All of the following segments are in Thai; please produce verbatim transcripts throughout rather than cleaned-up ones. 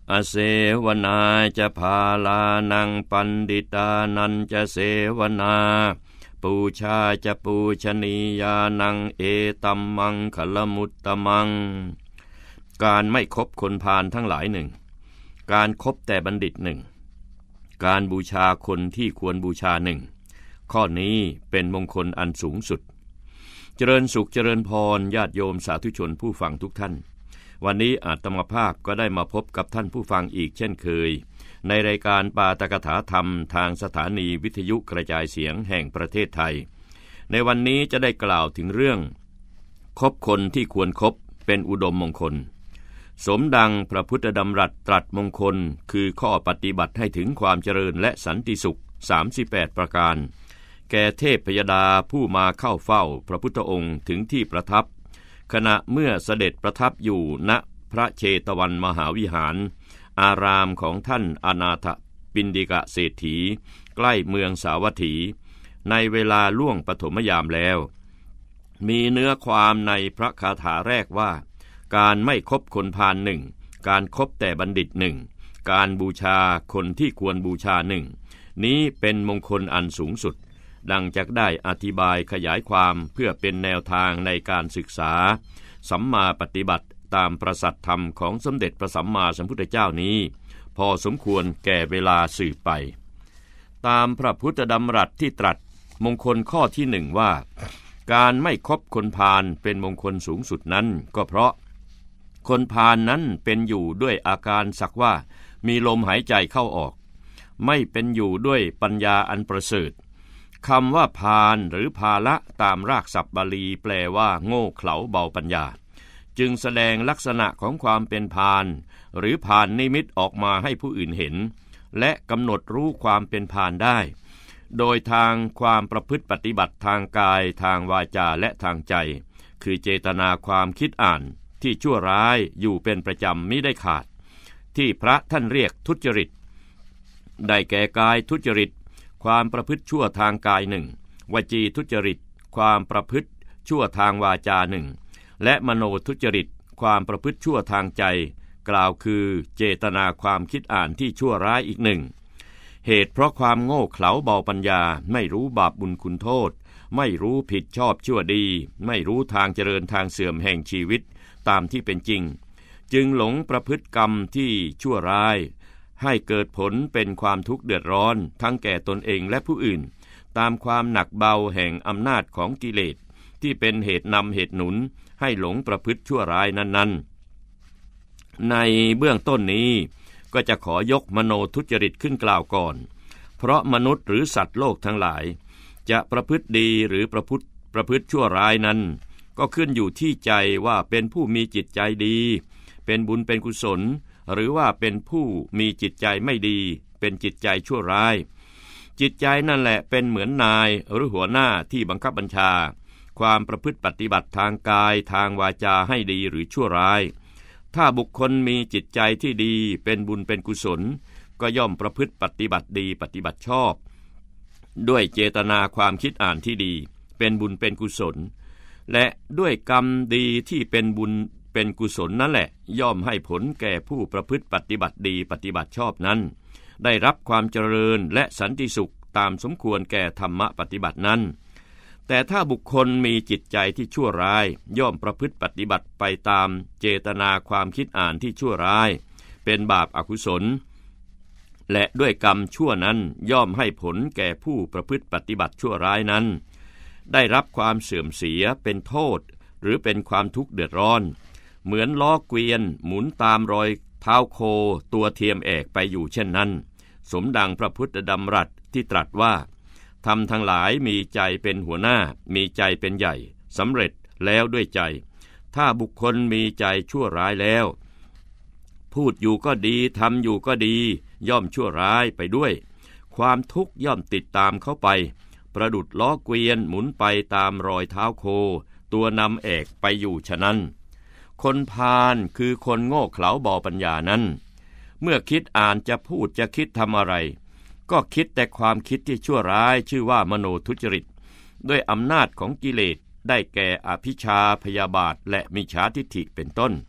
อเสวนาจะพาลานังปันดิตานันจะเสวนาปูชาจะปูชนียานังเอตัมมังคลมุตตมังการไม่คบคนพาลทั้งหลายหนึ่งการคบแต่บัณฑิตหนึ่งการบูชาคนที่ควรบูชาหนึ่งข้อนี้เป็นมงคลอันสูงสุดเจริญสุขเจริญพรญาติโยมสาธุชนผู้ฟังทุกท่านวันนี้อาตมาภาพก็ได้มาพบกับท่านผู้ฟังอีกเช่นเคยในรายการปาฐกถาธรรมทางสถานีวิทยุกระจายเสียงแห่งประเทศไทยในวันนี้จะได้กล่าวถึงเรื่องคบคนที่ควรคบเป็นอุดมมงคลสมดังพระพุทธดำรัสตรัสมงคลคือข้อปฏิบัติให้ถึงความเจริญและสันติสุขสามสิบแปดประการแก่เทพพยดาผู้มาเข้าเฝ้าพระพุทธองค์ถึงที่ประทับขณะเมื่อเสด็จประทับอยู่ณพระเชตวันมหาวิหารอารามของท่านอนาถปิณฑิกเศรษฐีใกล้เมืองสาวัตถีในเวลาล่วงปฐมยามแล้วมีเนื้อความในพระคาถาแรกว่าการไม่คบคนพาลหนึ่งการคบแต่บัณฑิตหนึ่งการบูชาคนที่ควรบูชาหนึ่งนี้เป็นมงคลอันสูงสุดดังจะได้อธิบายขยายความเพื่อเป็นแนวทางในการศึกษาสัมมาปฏิบัติตามประสัทธรรมของสมเด็จพระสัมมาสัมพุทธเจ้านี้พอสมควรแก่เวลาสืบไปตามพระพุทธดำรัสที่ตรัสมงคลข้อที่หนึ่งว่าการไม่คบคนพาลเป็นมงคลสูงสุดนั้นก็เพราะคนพาลนั้นเป็นอยู่ด้วยอาการสักว่ามีลมหายใจเข้าออกไม่เป็นอยู่ด้วยปัญญาอันประเสริฐคำว่าพาลหรือภาละตามรากศัพท์บาลีแปลว่าโง่เขลาเบาปัญญาจึงแสดงลักษณะของความเป็นพาลหรือพาลนิมิตออกมาให้ผู้อื่นเห็นและกำหนดรู้ความเป็นพาลได้โดยทางความประพฤติปฏิบัติทางกายทางวาจาและทางใจคือเจตนาความคิดอ่านที่ชั่วร้ายอยู่เป็นประจำมิได้ขาดที่พระท่านเรียกทุจริตได้แก่กายทุจริตความประพฤติชั่วทางกายหนึ่งวจีทุจริตความประพฤติชั่วทางวาจาหนึ่งและมโนทุจริตความประพฤติชั่วทางใจกล่าวคือเจตนาความคิดอ่านที่ชั่วร้ายอีกหนึ่งเหตุเพราะความโง่เขลาเบาปัญญาไม่รู้บาปบุญคุณโทษไม่รู้ผิดชอบชั่วดีไม่รู้ทางเจริญทางเสื่อมแห่งชีวิตตามที่เป็นจริงจึงหลงประพฤติกรรมที่ชั่วร้ายให้เกิดผลเป็นความทุกข์เดือดร้อนทั้งแก่ตนเองและผู้อื่นตามความหนักเบาแห่งอำนาจของกิเลสที่เป็นเหตุนำเหตุหนุนให้หลงประพฤติชั่วร้ายนั้นๆในเบื้องต้นนี้ก็จะขอยกมโนทุจริตขึ้นกล่าวก่อนเพราะมนุษย์หรือสัตว์โลกทั้งหลายจะประพฤติดีหรือประพฤติประพฤติชั่วร้ายนั้นก็ขึ้นอยู่ที่ใจว่าเป็นผู้มีจิตใจดีเป็นบุญเป็นกุศลหรือว่าเป็นผู้มีจิตใจไม่ดีเป็นจิตใจชั่วร้ายจิตใจนั่นแหละเป็นเหมือนนายหรือหัวหน้าที่บังคับบัญชาความประพฤติปฏิบัติทางกายทางวาจาให้ดีหรือชั่วร้ายถ้าบุคคลมีจิตใจที่ดีเป็นบุญเป็นกุศลก็ย่อมประพฤติปฏิบัติดีปฏิบัติชอบด้วยเจตนาความคิดอ่านที่ดีเป็นบุญเป็นกุศลและด้วยกรรมดีที่เป็นบุญเป็นกุศลนั่นแหละย่อมให้ผลแก่ผู้ประพฤติปฏิบัติดีปฏิบัติชอบนั้นได้รับความเจริญและสันติสุขตามสมควรแก่ธรรมปฏิบัตินั้นแต่ถ้าบุคคลมีจิตใจที่ชั่วร้ายย่อมประพฤติปฏิบัติไปตามเจตนาความคิดอ่านที่ชั่วร้ายเป็นบาปอกุศลและด้วยกรรมชั่วนั้นย่อมให้ผลแก่ผู้ประพฤติปฏิบัติชั่วร้ายนั้นได้รับความเสื่อมเสียเป็นโทษหรือเป็นความทุกข์เดือดร้อนเหมือนล้อเกวียนหมุนตามรอยเท้าโคตัวเทียมแอกไปอยู่เช่นนั้นสมดังพระพุทธดำรัสที่ตรัสว่าธรรมทั้งหลายมีใจเป็นหัวหน้ามีใจเป็นใหญ่สำเร็จแล้วด้วยใจถ้าบุคคลมีใจชั่วร้ายแล้วพูดอยู่ก็ดีทำอยู่ก็ดีย่อมชั่วร้ายไปด้วยความทุกข์ย่อมติดตามเข้าไปประดุจล้อเกวียนหมุนไปตามรอยเท้าโคตัวนำแอกไปอยู่ฉะนั้นคนพาลคือคนโง่เขลาเบาปัญญานั้นเมื่อคิดอ่านจะพูดจะคิดทำอะไรก็คิดแต่ความคิดที่ชั่วร้ายชื่อว่ามโนทุจริตด้วยอำนาจของกิเลสได้แก่อภิชาพยาบาทและมิจฉาทิฏฐิเป็นต้น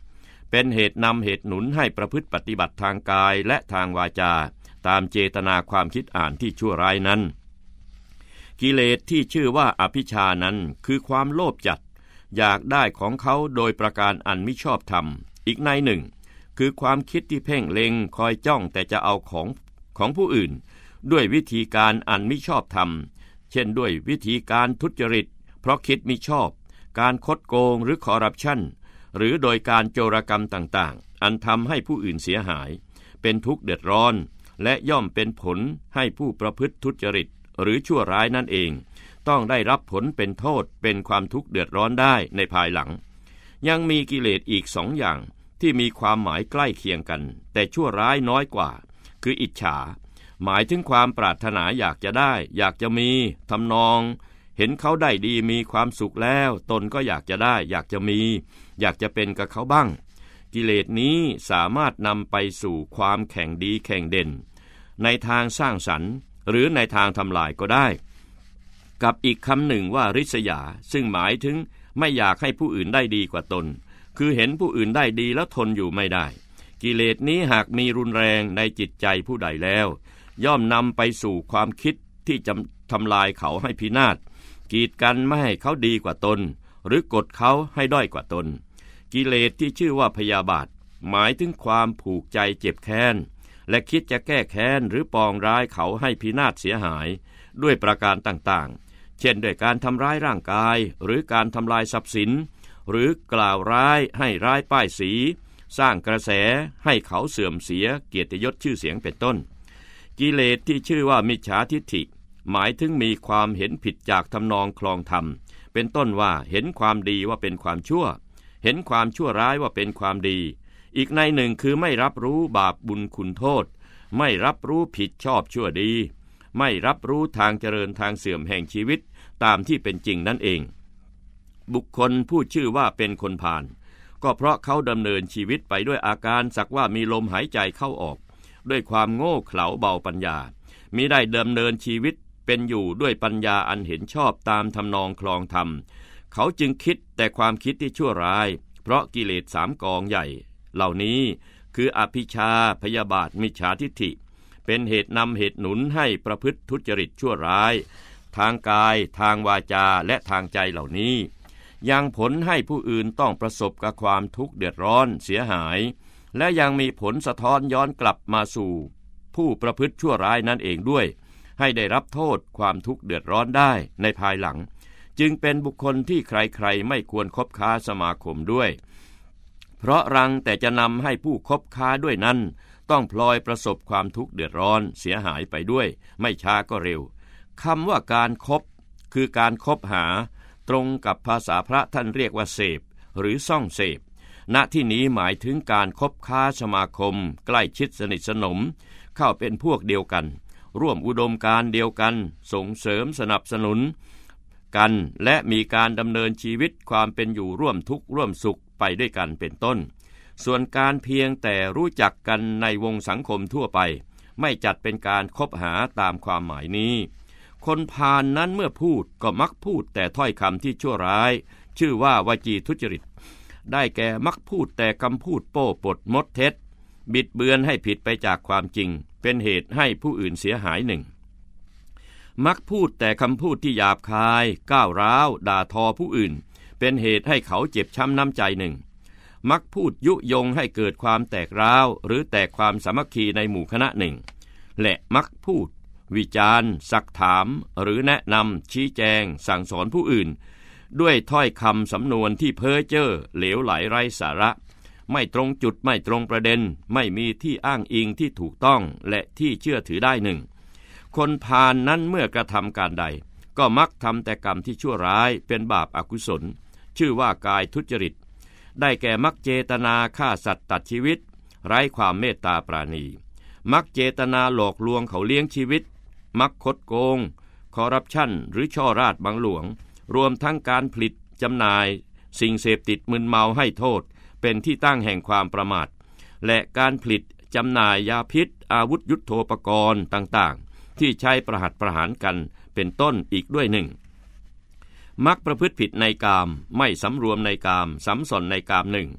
เป็นเหตุนำเหตุหนุนให้ประพฤติปฏิบัติทางกายและทางวาจาตามเจตนาความคิดอ่านที่ชั่วร้ายนั้นกิเลสที่ชื่อว่าอภิชานั้นคือความโลภจัดอยากได้ของเขาโดยประการอันมิชอบธรรมอีกในหนึ่งคือความคิดที่เพ่งเล็งคอยจ้องแต่จะเอาของของผู้อื่นด้วยวิธีการอันมิชอบธรรมเช่นด้วยวิธีการทุจริตเพราะคิดมิชอบการคดโกงหรือคอร์รัปชันหรือโดยการโจรกรรมต่างๆอันทำให้ผู้อื่นเสียหายเป็นทุกข์เดือดร้อนและย่อมเป็นผลให้ผู้ประพฤติทุจริตหรือชั่วร้ายนั่นเองต้องได้รับผลเป็นโทษเป็นความทุกข์เดือดร้อนได้ในภายหลังยังมีกิเลสอีกสองอย่างที่มีความหมายใกล้เคียงกันแต่ชั่วร้ายน้อยกว่าคืออิจฉาหมายถึงความปรารถนาอยากจะได้อยากจะมีทำนองเห็นเขาได้ดีมีความสุขแล้วตนก็อยากจะได้อยากจะมีอยากจะเป็นกับเขาบ้างกิเลสนี้สามารถนำไปสู่ความแข่งดีแข่งเด่นในทางสร้างสรรค์หรือในทางทำลายก็ได้กับอีกคำหนึ่งว่าริษยาซึ่งหมายถึงไม่อยากให้ผู้อื่นได้ดีกว่าตนคือเห็นผู้อื่นได้ดีแล้วทนอยู่ไม่ได้กิเลสนี้หากมีรุนแรงในจิตใจผู้ใดแล้วย่อมนำไปสู่ความคิดที่จะทำลายเขาให้พินาศกีดกันไม่ให้เขาดีกว่าตนหรือกดเขาให้ด้อยกว่าตนกิเลสที่ชื่อว่าพยาบาทหมายถึงความผูกใจเจ็บแค้นและคิดจะแก้แค้นหรือปองร้ายเขาให้พินาศเสียหายด้วยประการต่างๆเช่นด้วยการทำร้ายร่างกายหรือการทำลายทรัพย์สินหรือกล่าวร้ายให้ร้ายป้ายสีสร้างกระแสให้เขาเสื่อมเสียเกียรติยศชื่อเสียงเป็นต้นกิเลสที่ชื่อว่ามิจฉาทิฏฐิหมายถึงมีความเห็นผิดจากทำนองคลองธรรมเป็นต้นว่าเห็นความดีว่าเป็นความชั่วเห็นความชั่วร้ายว่าเป็นความดีอีกในหนึ่งคือไม่รับรู้บาปบุญคุณโทษไม่รับรู้ผิดชอบชั่วดีไม่รับรู้ทางเจริญทางเสื่อมแห่งชีวิตตามที่เป็นจริงนั่นเองบุคคลผู้ชื่อว่าเป็นคนพาลก็เพราะเขาดำเนินชีวิตไปด้วยอาการสักว่ามีลมหายใจเข้าออกด้วยความโง่เขลาเบาปัญญามิได้ดำเนินชีวิตเป็นอยู่ด้วยปัญญาอันเห็นชอบตามทำนองคลองธรรมเขาจึงคิดแต่ความคิดที่ชั่วร้ายเพราะกิเลสสามกองใหญ่เหล่านี้คืออภิชาพยาบาทมิจฉาทิฏฐิเป็นเหตุนำเหตุหนุนให้ประพฤติทุจริตชั่วร้ายทางกายทางวาจาและทางใจเหล่านี้ยังผลให้ผู้อื่นต้องประสบกับความทุกข์เดือดร้อนเสียหายและยังมีผลสะท้อนย้อนกลับมาสู่ผู้ประพฤติชั่วร้ายนั่นเองด้วยให้ได้รับโทษความทุกข์เดือดร้อนได้ในภายหลังจึงเป็นบุคคลที่ใครๆไม่ควรคบค้าสมาคมด้วยเพราะรังแต่จะนำให้ผู้คบค้าด้วยนั้นต้องพลอยประสบความทุกข์เดือดร้อนเสียหายไปด้วยไม่ช้าก็เร็วคำว่าการคบคือการคบหาตรงกับภาษาพระท่านเรียกว่าเสพหรือซ่องเสพณที่นี้หมายถึงการคบค้าสมาคมใกล้ชิดสนิทสนมเข้าเป็นพวกเดียวกันร่วมอุดมการณ์เดียวกันส่งเสริมสนับสนุนกันและมีการดำเนินชีวิตความเป็นอยู่ร่วมทุกข์ร่วมสุขไปด้วยกันเป็นต้นส่วนการเพียงแต่รู้จักกันในวงสังคมทั่วไปไม่จัดเป็นการคบหาตามความหมายนี้คนพาล น, นั้นเมื่อพูดก็มักพูดแต่ถ้อยคำที่ชั่วร้ายชื่อว่าวจีทุจริตได้แก่มักพูดแต่คำพูดโป้ปดมดเท็จบิดเบือนให้ผิดไปจากความจริงเป็นเหตุให้ผู้อื่นเสียหายหนึ่งมักพูดแต่คำพูดที่หยาบคายก้าวร้าวด่าทอผู้อื่นเป็นเหตุให้เขาเจ็บช้ำน้ำใจหนึ่งมักพูดยุยงให้เกิดความแตกร้าวหรือแตกความสามัคคีในหมู่คณะหนึ่งและมักพูดวิจารณ์ซักถามหรือแนะนำชี้แจงสั่งสอนผู้อื่นด้วยถ้อยคำสำนวนที่เพ้อเจ้อเหลวไหลไร้สาระไม่ตรงจุดไม่ตรงประเด็นไม่มีที่อ้างอิงที่ถูกต้องและที่เชื่อถือได้หนึ่งคนพาล นั้นเมื่อกระทำการใดก็มักทำแต่กรรมที่ชั่วร้ายเป็นบาปอกุศลชื่อว่ากายทุจริตได้แก่มักเจตนาฆ่าสัตว์ตัดชีวิตไร้ความเมตตาปราณีมักเจตนาหลอกลวงเขาเลี้ยงชีวิตมักคดโกงคอร์รัปชันหรือช่อราชบังหลวงรวมทั้งการผลิตจำหน่ายสิ่งเสพติดมึนเมาให้โทษเป็นที่ตั้งแห่งความประมาทและการผลิตจำหน่ายยาพิษอาวุธยุทโธปกรณ์ต่างๆที่ใช้ประหัตประหารกันเป็นต้นอีกด้วยหนึ่งมักประพฤติผิดในกามไม่สำรวมในกามสำสนในกามหนึ่ง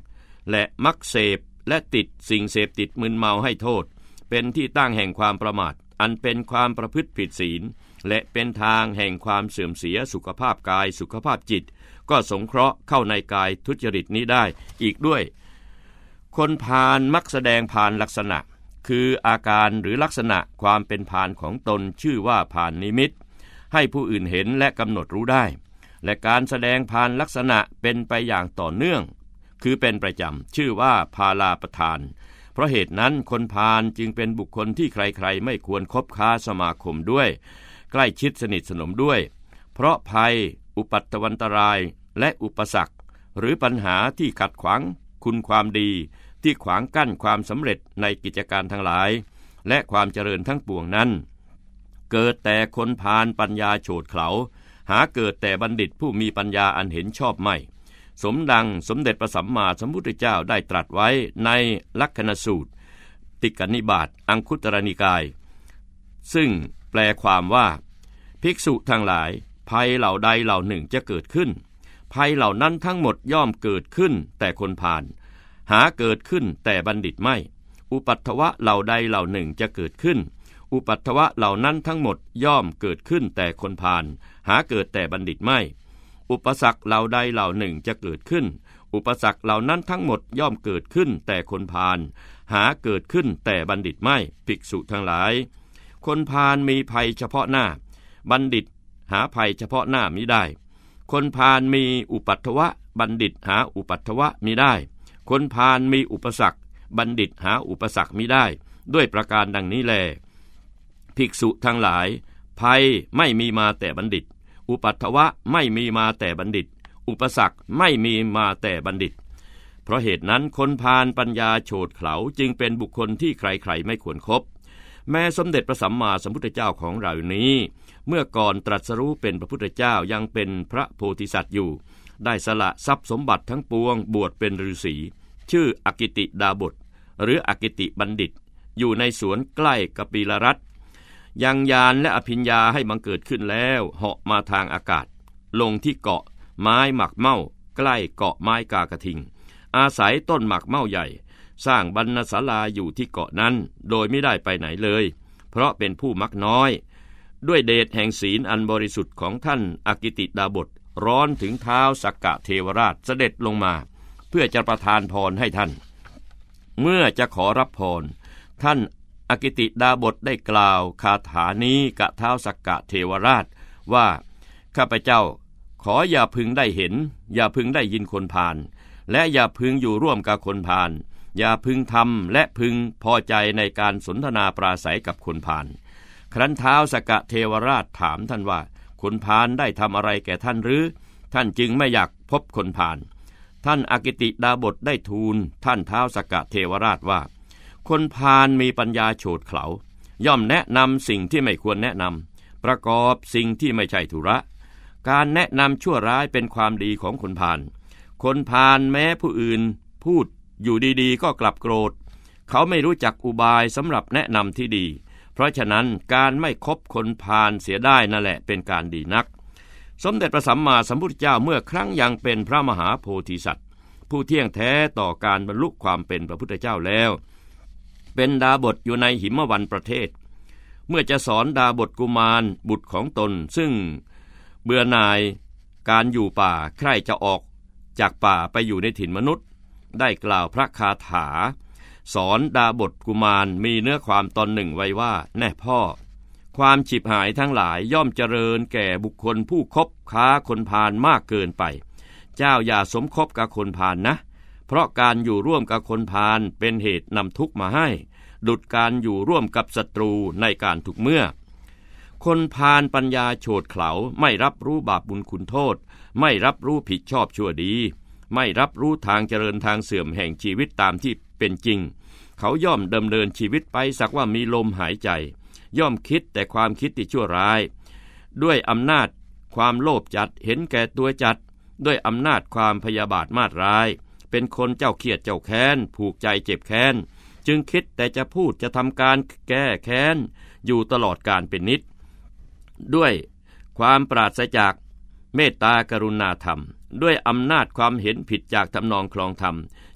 และมักเสพและติดสิ่งเสพติดมึนเมาให้โทษเป็นที่ตั้งแห่งความประมาทอันเป็นความประพฤติผิดศีลและเป็นทางแห่งความเสื่อมเสียสุขภาพกายสุขภาพจิตก็สงเคราะห์เข้าในกายทุจริตนี้ได้อีกด้วยคนพาลมักแสดงพาลลักษณะคืออาการหรือลักษณะความเป็นพาลของตนชื่อว่าพาลนิมิตให้ผู้อื่นเห็นและกำหนดรู้ได้และการแสดงพาลลักษณะเป็นไปอย่างต่อเนื่องคือเป็นประจำชื่อว่าพาลาประทานเพราะเหตุนั้นคนพาลจึงเป็นบุคคลที่ใครๆไม่ควรคบค้าสมาคมด้วยใกล้ชิดสนิทสนมด้วยเพราะภัยอุปัตตวันตรายและอุปสรรคหรือปัญหาที่ขัดขวางคุณความดีที่ขวางกั้นความสำเร็จในกิจการทั้งหลายและความเจริญทั้งปวงนั้นเกิดแต่คนพาลปัญญาโฉดเขลาหาเกิดแต่บัณฑิตผู้มีปัญญาอันเห็นชอบไม่สมดังสมเด็จพระสัมมาสัมพุทธเจ้าได้ตรัสไว้ในลักขณสูตรติกนิบาตอังคุตรนิกายซึ่งแปลความว่าภิกษุทั้งหลายภัยเหล่าใดเหล่าหนึ่งจะเกิดขึ้นภัยเหล่านั้นทั้งหมดย่อมเกิดขึ้นแต่คนพาลหาเกิดขึ้นแต่บัณฑิตไม่อุปัฏฐวะเหล่าใดเหล่าหนึ่งจะเกิดขึ้นอุปัฏฐวะเหล่านั้นทั้งหมดย่อมเกิดขึ้นแต่คนพาลหาเกิดแต่บัณฑิตไม่อุปสรรคเหล่าใดเหล่าหนึ่งจะเกิดขึ้นอุปสรรคเหล่านั้นทั้งหมดย่อมเกิดขึ้นแต่คนพาลหาเกิดขึ้นแต่บัณฑิตไม่ภิกษุทั้งหลายคนพาลมีภัยเฉพาะหน้าบัณฑิตหาภัยเฉพาะหน้ามิได้คนพาลมีอุปัฏฐวะบัณฑิตหาอุปัฏฐวะมิได้คนพาลมีอุปสรรคบัณฑิตหาอุปสรรคมิได้ด้วยประการดังนี้แลภิกษุทั้งหลายภัยไม่มีมาแต่บัณฑิตอุปัฏฐวะไม่มีมาแต่บัณฑิตอุปสรรคไม่มีมาแต่บัณฑิตเพราะเหตุนั้นคนพาลปัญญาโฉดเขลาจึงเป็นบุคคลที่ใครๆไม่ควรคบแม้สมเด็จพระสัมมาสัมพุทธเจ้าของเรานี้เมื่อก่อนตรัสรู้เป็นพระพุทธเจ้ายังเป็นพระโพธิสัตว์อยู่ได้สละทรัพย์สมบัติทั้งปวงบวชเป็นฤาษีชื่ออกิติดาบทหรืออกิติบัณฑิตอยู่ในสวนใกล้กปิลรัตน์ยังญาณและอภิญญาให้บังเกิดขึ้นแล้วเหาะมาทางอากาศลงที่เกาะไม้หมักเม่าใกล้เกาะไม้กากระทิงอาศัยต้นหมักเม่าใหญ่สร้างบรรณศาลาอยู่ที่เกาะนั้นโดยไม่ได้ไปไหนเลยเพราะเป็นผู้มักน้อยด้วยเดชแห่งศีลอันบริสุทธิ์ของท่านอกิติดาบทร้อนถึงเท้าสักกะเทวราชเสด็จลงมาเพื่อจะประทานพรให้ท่านเมื่อจะขอรับพรท่านอกิติดาบทได้กล่าวคาถานี้กับเท้าสักกะเทวราชว่าข้าพเจ้าขออย่าพึงได้เห็นอย่าพึงได้ยินคนพาลและอย่าพึงอยู่ร่วมกับคนพาลอย่าพึงทำและพึงพอใจในการสนทนาปราศัยกับคนพาลครั้นท้าวสักกะเทวราชถามท่านว่าคนพาลได้ทำอะไรแก่ท่านหรือท่านจึงไม่อยากพบคนพาลท่านอกิติดาบทได้ทูลท่านท้าวสักกะเทวราชว่าคนพาลมีปัญญาโฉดเขลาย่อมแนะนำสิ่งที่ไม่ควรแนะนำประกอบสิ่งที่ไม่ใช่ธุระการแนะนำชั่วร้ายเป็นความดีของคนพาลคนพาลแม้ผู้อื่นพูดอยู่ดีๆก็กลับโกรธเขาไม่รู้จักอุบายสำหรับแนะนำที่ดีเพราะฉะนั้นการไม่คบคนพาลเสียได้นั่นแหละเป็นการดีนักสมเด็จพระสัมมาสัมพุทธเจ้าเมื่อครั้งยังเป็นพระมหาโพธิสัตว์ผู้เที่ยงแท้ต่อการบรรลุความเป็นพระพุทธเจ้าแล้วเป็นดาบทอยู่ในหิมวันประเทศเมื่อจะสอนดาบทกุมารบุตรของตนซึ่งเบื่อหน่ายการอยู่ป่าใคร่จะออกจากป่าไปอยู่ในถิ่นมนุษย์ได้กล่าวพระคาถาสอนดาบทกุมารมีเนื้อความตอนหนึ่งไว้ว่าแน่พ่อความฉิบหายทั้งหลายย่อมเจริญแก่บุคคลผู้คบค้าคนพาลมากเกินไปเจ้าอย่าสมคบกับคนพาลนะเพราะการอยู่ร่วมกับคนพาลเป็นเหตุนำทุกข์มาให้ดุจการอยู่ร่วมกับศัตรูในการทุกเมื่อคนพาลปัญญาโฉดเขลาไม่รับรู้บาปบุญคุณโทษไม่รับรู้ผิดชอบชั่วดีไม่รับรู้ทางเจริญทางเสื่อมแห่งชีวิตตามที่เป็นจริงเขาย่อมดำเนินชีวิตไปสักว่ามีลมหายใจย่อมคิดแต่ความคิดที่ชั่วร้ายด้วยอำนาจความโลภจัดเห็นแก่ตัวจัดด้วยอำนาจความพยาบาทมาตร้ายเป็นคนเจ้าเคียดเจ้าแค้นผูกใจเจ็บแค้นจึงคิดแต่จะพูดจะทำการแก้แค้นอยู่ตลอดกาลเป็นนิจด้วยความปราศจากเมตตากรุณาธรรมด้วยอำนาจความเห็นผิดจากทำนองคลองธรรม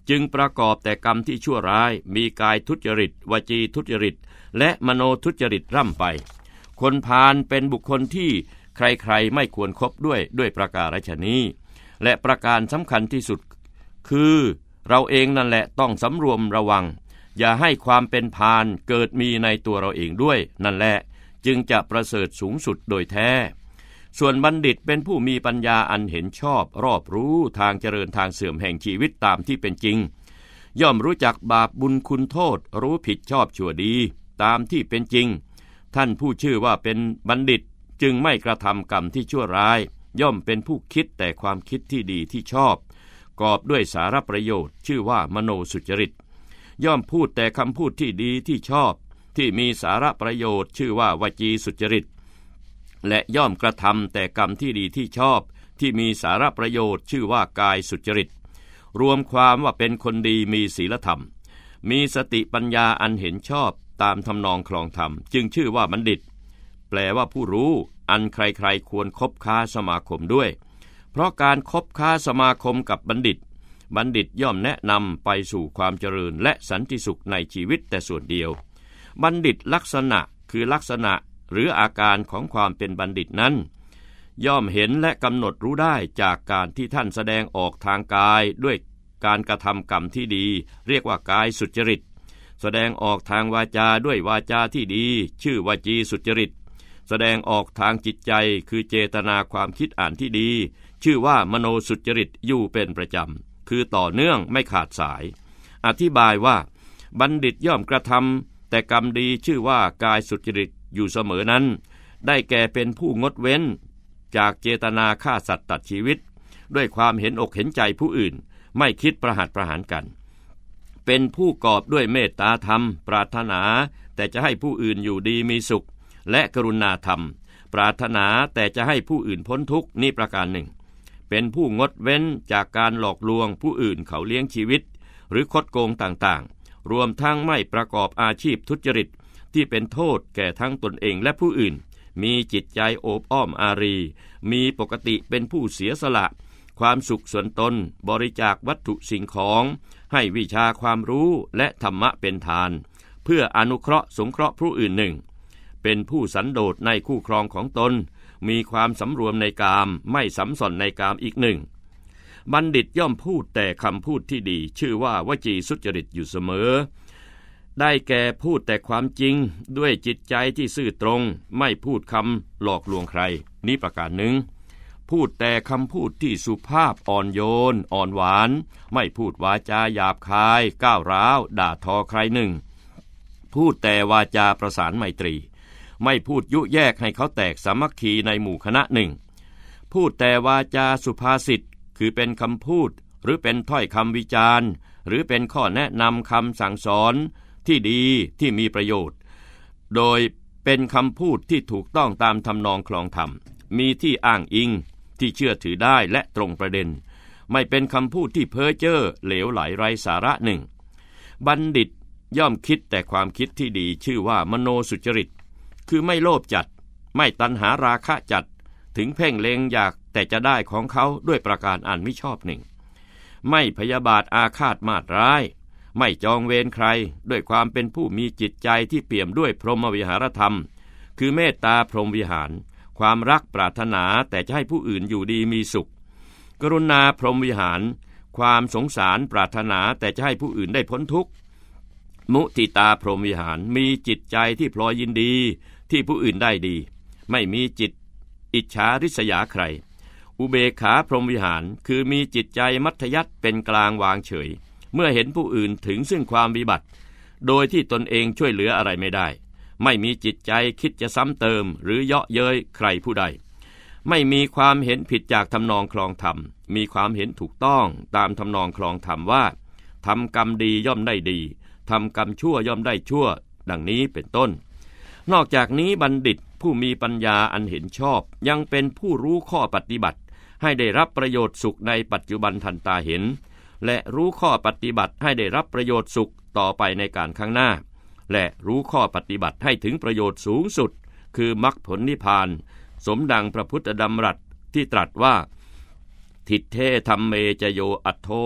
จึงประกอบแต่กรรมที่ชั่วร้ายมีกายทุจริตวจีทุจริตและมโนทุจริตร่ำไปคนพาลเป็นบุคคลที่ใครๆไม่ควรคบด้วยด้วยประการฉะนี้และประการสำคัญที่สุดคือเราเองนั่นแหละต้องสำรวมระวังอย่าให้ความเป็นพาลเกิดมีในตัวเราเองด้วยนั่นแหละจึงจะประเสริฐสูงสุดโดยแท้ส่วนบัณฑิตเป็นผู้มีปัญญาอันเห็นชอบรอบรู้ทางเจริญทางเสื่อมแห่งชีวิตตามที่เป็นจริงย่อมรู้จักบาปบุญคุณโทษรู้ผิดชอบชั่วดีตามที่เป็นจริงท่านผู้ชื่อว่าเป็นบัณฑิตจึงไม่กระทำกรรมที่ชั่วร้ายย่อมเป็นผู้คิดแต่ความคิดที่ดีที่ชอบกอบด้วยสาระประโยชน์ชื่อว่ามโนสุจริตย่อมพูดแต่คำพูดที่ดีที่ชอบที่มีสาระประโยชน์ชื่อว่าวจีสุจริตและย่อมกระทำแต่กรรมที่ดีที่ชอบที่มีสาระประโยชน์ชื่อว่ากายสุจริตรวมความว่าเป็นคนดีมีศีลธรรมมีสติปัญญาอันเห็นชอบตามทำนองคลองธรรมจึงชื่อว่าบัณฑิตแปลว่าผู้รู้อันใครๆควรคบค้าสมาคมด้วยเพราะการคบค้าสมาคมกับบัณฑิตบัณฑิตย่อมแนะนำไปสู่ความเจริญและสันติสุขในชีวิตแต่ส่วนเดียวบัณฑิตลักษณะคือลักษณะหรืออาการของความเป็นบัณฑิตนั้นย่อมเห็นและกำหนดรู้ได้จากการที่ท่านแสดงออกทางกายด้วยการกระทำกรรมที่ดีเรียกว่ากายสุจริตแสดงออกทางวาจาด้วยวาจาที่ดีชื่อวจีสุจริตแสดงออกทางจิตใจคือเจตนาความคิดอ่านที่ดีชื่อว่ามโนสุจริตอยู่เป็นประจำคือต่อเนื่องไม่ขาดสายอธิบายว่าบัณฑิตย่อมกระทำแต่กรรมดีชื่อว่ากายสุจริตอยู่เสมอนั้นได้แก่เป็นผู้งดเว้นจากเจตนาฆ่าสัตว์ตัดชีวิตด้วยความเห็นอกเห็นใจผู้อื่นไม่คิดประหัตประหารกันเป็นผู้กอบด้วยเมตตาธรรมปรารถนาแต่จะให้ผู้อื่นอยู่ดีมีสุขและกรุณาธรรมปรารถนาแต่จะให้ผู้อื่นพ้นทุกข์นี่ประการหนึ่งเป็นผู้งดเว้นจากการหลอกลวงผู้อื่นเขาเลี้ยงชีวิตหรือคดโกงต่างๆรวมทั้งไม่ประกอบอาชีพทุจริตที่เป็นโทษแก่ทั้งตนเองและผู้อื่นมีจิตใจโอบอ้อมอารีมีปกติเป็นผู้เสียสละความสุขส่วนตนบริจาควัตถุสิ่งของให้วิชาความรู้และธรรมะเป็นทานเพื่ออนุเคราะห์สงเคราะห์ผู้อื่นหนึ่งเป็นผู้สันโดษในคู่ครองของตนมีความสำรวมในกามไม่สำส่อนในกามอีกหนึ่งบัณฑิตย่อมพูดแต่คำพูดที่ดีชื่อว่าวจีสุจริตอยู่เสมอได้แก่พูดแต่ความจริงด้วยจิตใจที่ซื่อตรงไม่พูดคำหลอกลวงใครนี้ประการหนึ่งพูดแต่คำพูดที่สุภาพอ่อนโยนอ่อนหวานไม่พูดวาจาหยาบคายก้าวร้าวด่าทอใครหนึ่งพูดแต่วาจาประสานไมตรีไม่พูดยุแยกให้เขาแตกสามัคคีในหมู่คณะหนึ่งพูดแต่วาจาสุภาษิตคือเป็นคำพูดหรือเป็นถ้อยคำวิจารณ์หรือเป็นข้อแนะนำคำสั่งสอนที่ดีที่มีประโยชน์โดยเป็นคำพูดที่ถูกต้องตามทำนองคลองธรรมมีที่อ้างอิงที่เชื่อถือได้และตรงประเด็นไม่เป็นคำพูดที่เพ้อเจ้อเหลวไหลไร้สาระหนึ่งบัณฑิตย่อมคิดแต่ความคิดที่ดีชื่อว่ามโนสุจริตคือไม่โลภจัดไม่ตัณหาราคะจัดถึงเพ่งเล็งอยากแต่จะได้ของเขาด้วยประการอันมิชอบหนึ่งไม่พยาบาทอาฆาตมาตร้ายไม่จองเวรใครด้วยความเป็นผู้มีจิตใจที่เปี่ยมด้วยพรหมวิหารธรรมคือเมตตาพรหมวิหารความรักปรารถนาแต่จะให้ผู้อื่นอยู่ดีมีสุขกรุณาพรหมวิหารความสงสารปรารถนาแต่จะให้ผู้อื่นได้พ้นทุกข์มุทิตาพรหมวิหารมีจิตใจที่พลอยยินดีที่ผู้อื่นได้ดีไม่มีจิตอิจฉาริษยาใครอุเบกขาพรหมวิหารคือมีจิตใจมัธยัสถ์เป็นกลางวางเฉยเมื่อเห็นผู้อื่นถึงซึ่งความวิบัติโดยที่ตนเองช่วยเหลืออะไรไม่ได้ไม่มีจิตใจคิดจะซ้ำเติมหรือเยาะเย้ยใครผู้ใดไม่มีความเห็นผิดจากทำนองคลองธรรมมีความเห็นถูกต้องตามทำนองคลองธรรมว่าทำกรรมดีย่อมได้ดีทำกรรมชั่วย่อมได้ชั่วดังนี้เป็นต้นนอกจากนี้บัณฑิตผู้มีปัญญาอันเห็นชอบยังเป็นผู้รู้ข้อปฏิบัติให้ได้รับประโยชน์สุขในปัจจุบันทันตาเห็นและรู้ข้อปฏิบัติให้ได้รับประโยชน์สุขต่อไปในการข้างหน้าและรู้ข้อปฏิบัติให้ถึงประโยชน์สูงสุดคือมรรคผลนิพพานสมดังพระพุทธดำรัสที่ตรัสว่าทิฏเทธัมเมจโยอัตโธ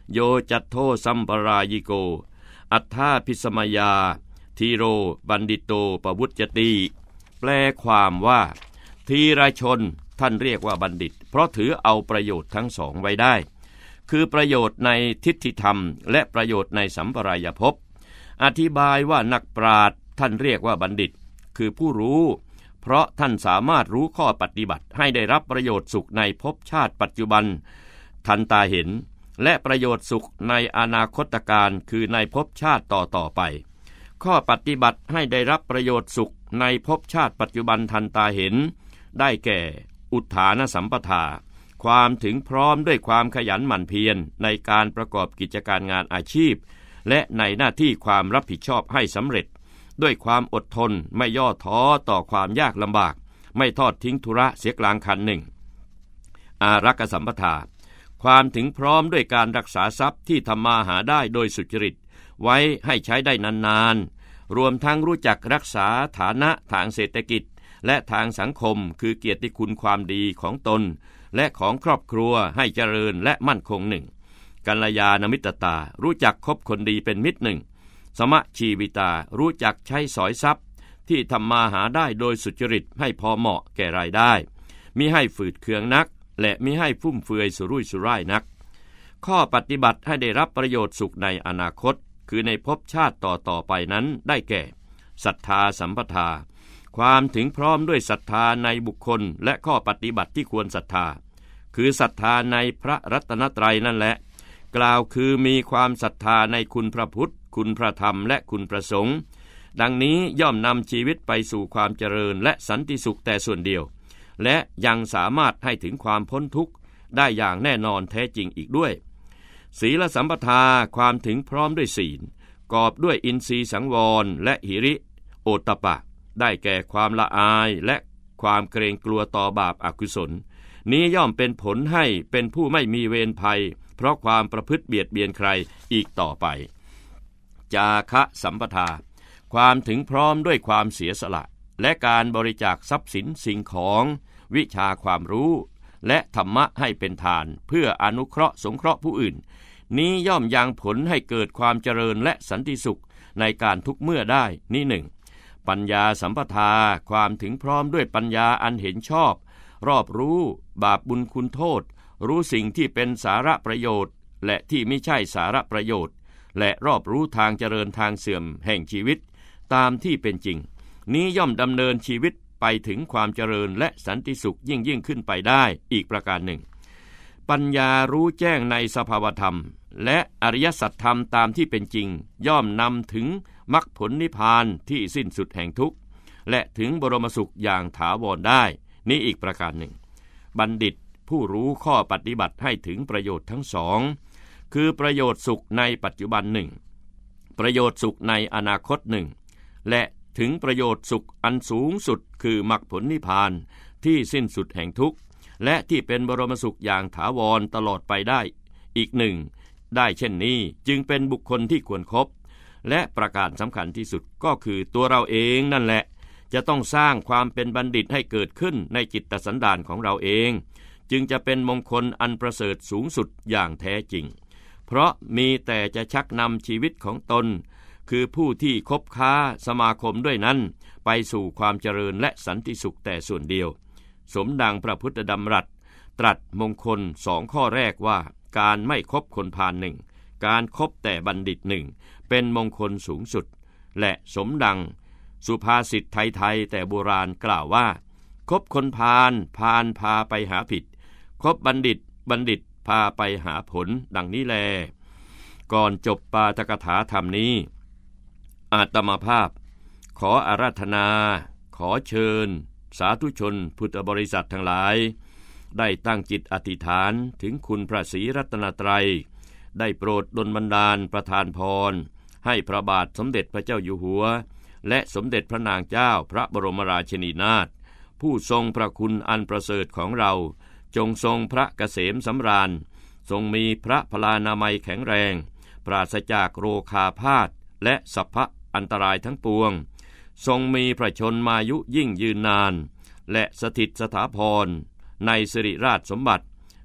โยจัตโธสัมปรายิโกอัฏฐาภิสมัยยาทีโรบัณฑิโตปวุจจติแปลความว่าทีรชนท่านเรียกว่าบัณฑิตเพราะถือเอาประโยชน์ทั้งสองไว้ได้คือประโยชน์ในทิฏฐิธรรมและประโยชน์ในสัมปรายภพอธิบายว่านักปราชญ์ท่านเรียกว่าบัณฑิตคือผู้รู้เพราะท่านสามารถรู้ข้อปฏิบัติให้ได้รับประโยชน์สุขในภพชาติปัจจุบันทันตาเห็นและประโยชน์สุขในอนาคตการคือในภพชาติต่อต่อไปข้อปฏิบัติให้ได้รับประโยชน์สุขในภพชาติปัจจุบันทันตาเห็นได้แก่อุทธานสัมปทาความถึงพร้อมด้วยความขยันหมั่นเพียรในการประกอบกิจการงานอาชีพและในหน้าที่ความรับผิดชอบให้สำเร็จด้วยความอดทนไม่ย่อท้อต่อความยากลำบากไม่ทอดทิ้งธุระเสียกลางคันหนึ่งอารักขสัมปทาความถึงพร้อมด้วยการรักษาทรัพย์ที่ทำมาหาได้โดยสุจริตไว้ให้ใช้ได้นานๆรวมทั้งรู้จักรักษาฐานะทางเศรษฐกิจและทางสังคมคือเกียรติคุณความดีของตนและของครอบครัวให้เจริญและมั่นคงหนึ่งกัลยาณมิตรตารู้จักคบคนดีเป็นมิตรหนึ่งสมชีวิตารู้จักใช้สอยทรัพย์ที่ทำมาหาได้โดยสุจริตให้พอเหมาะแก่รายได้มิให้ฝืดเคืองนักและมิให้ฟุ่มเฟือยสุรุ่ยสุร่ายนักข้อปฏิบัติให้ได้รับประโยชน์สุขในอนาคตคือในภพชาติต่อต่อไปนั้นได้แก่ศรัทธาสัมปทาความถึงพร้อมด้วยศรัทธาในบุคคลและข้อปฏิบัติที่ควรศรัทธาคือศรัทธาในพระรัตนตรัยนั่นแหละกล่าวคือมีความศรัทธาในคุณพระพุทธคุณพระธรรมและคุณพระสงฆ์ดังนี้ย่อมนำชีวิตไปสู่ความเจริญและสันติสุขแต่ส่วนเดียวและยังสามารถให้ถึงความพ้นทุกข์ได้อย่างแน่นอนแท้จริงอีกด้วยศีลสัมปทาความถึงพร้อมด้วยศีลกอบด้วยอินทรีย์สังวรและหิริโอตตัปปะได้แก่ความละอายและความเกรงกลัวต่อบาปอกุศลนี้ย่อมเป็นผลให้เป็นผู้ไม่มีเวรภัยเพราะความประพฤติเบียดเบียนใครอีกต่อไปจาคะสัมปทาความถึงพร้อมด้วยความเสียสละและการบริจาคทรัพย์สินสิ่งของวิชาความรู้และธรรมะให้เป็นทานเพื่ออนุเคราะห์สงเคราะห์ผู้อื่นนี้ย่อมยังผลให้เกิดความเจริญและสันติสุขในการทุกเมื่อได้นี่หนึ่งปัญญาสัมปทาความถึงพร้อมด้วยปัญญาอันเห็นชอบรอบรู้บาปบุญคุณโทษรู้สิ่งที่เป็นสาระประโยชน์และที่ไม่ใช่สาระประโยชน์และรอบรู้ทางเจริญทางเสื่อมแห่งชีวิตตามที่เป็นจริงนี้ย่อมดำเนินชีวิตไปถึงความเจริญและสันติสุขยิ่งยิ่งขึ้นไปได้อีกประการหนึ่งปัญญารู้แจ้งในสภาวธรรมและอริยสัจธรรมตามที่เป็นจริงย่อมนำถึงมรรคผลนิพพานที่สิ้นสุดแห่งทุกข์และถึงบรมสุขอย่างถาวรได้นี่อีกประการหนึ่งบัณฑิตผู้รู้ข้อปฏิบัติให้ถึงประโยชน์ทั้งสองคือประโยชน์สุขในปัจจุบันหนึ่งประโยชน์สุขในอนาคตหนึ่งและถึงประโยชน์สุขอันสูงสุดคือมรรคผลนิพพานที่สิ้นสุดแห่งทุกข์และที่เป็นบรมสุขอย่างถาวรตลอดไปได้อีกหนึ่งได้เช่นนี้จึงเป็นบุคคลที่ควรครบและประการสำคัญที่สุดก็คือตัวเราเองนั่นแหละจะต้องสร้างความเป็นบัณฑิตให้เกิดขึ้นในจิตสันดานของเราเองจึงจะเป็นมงคลอันประเสริฐสูงสุดอย่างแท้จริงเพราะมีแต่จะชักนำชีวิตของตนคือผู้ที่คบค้าสมาคมด้วยนั้นไปสู่ความเจริญและสันติสุขแต่ส่วนเดียวสมดังพระพุทธดำรัสตรัสมงคลสองข้อแรกว่าการไม่คบคนพาลหนึ่งการคบแต่บัณฑิตหนึ่งเป็นมงคลสูงสุดและสมดังสุภาษิตไทยๆแต่โบราณกล่าวว่าคบคนพาลพาลพาไปหาผิดคบบัณฑิตบัณฑิตพาไปหาผลดังนี้แลก่อนจบปาฐกถาธรรมนี้อาตมาภาพขออาราธนาขอเชิญสาธุชนพุทธบริษัททั้งหลายได้ตั้งจิตอธิษฐานถึงคุณพระศรีรัตนตรัยได้โปรดดลบันดาลประทานพรให้พระบาทสมเด็จพระเจ้าอยู่หัวและสมเด็จพระนางเจ้าพระบรมราชินีนาถผู้ทรงพระคุณอันประเสริฐของเราจงทรงพระเกษมสำราญทรงมีพระพลานามัยแข็งแรงปราศจากโรคาพาธและสัพพะอันตรายทั้งปวงทรงมีพระชนมายุยิ่งยืนนานและสถิตสถาพรในสิริราชสมบัติ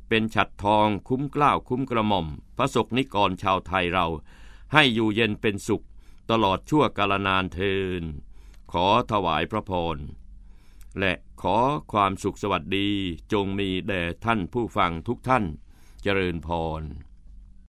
เป็นฉัตรทองคุ้มเกล้าคุ้มกระหม่อมพระสกนิกรชาวไทยเราให้อยู่เย็นเป็นสุขตลอดชั่วกาลนานเทอญขอถวายพระพรและขอความสุขสวัสดีจงมีแด่ท่านผู้ฟังทุกท่านเจริญพร